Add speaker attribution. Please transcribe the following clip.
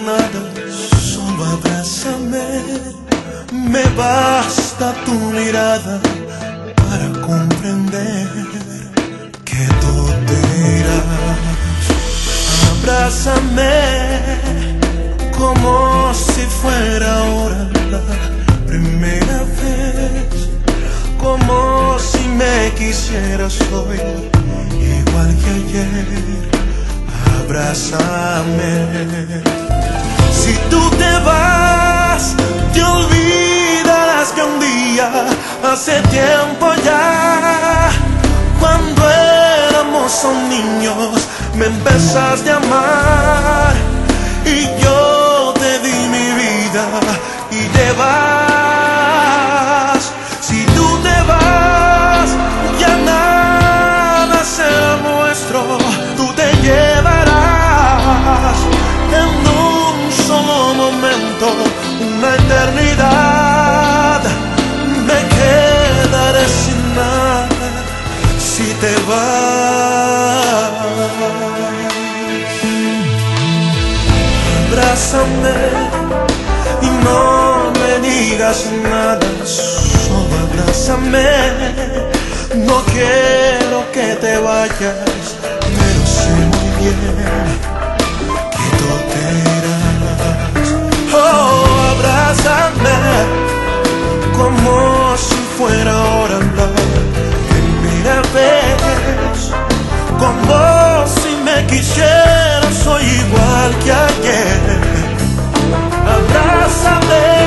Speaker 1: nada, solo abrázame. Me basta tu mirada para comprender que tú te irás. Abrázame como si fuera ahora la primera vez, como si me quisieras hoy igual que ayer. Abrázame. Si tú te vas, te olvidarás que un día, hace tiempo ya, cuando éramos niños, me empezaste a amar y yo te di mi vida y te vas. Si tú te vas, ya nada será nuestro. Tú te llevarás en un solo momento una eternidad. Me quedaré sin nada si te vas. Abrázame y no me digas nada, solo abrázame. No quiero que te vayas, pero sé muy bien que tú te irás. Oh, abrázame como si fuera ahora la primera vez, como si me quisieras hoy igual que ayer. Abrázame.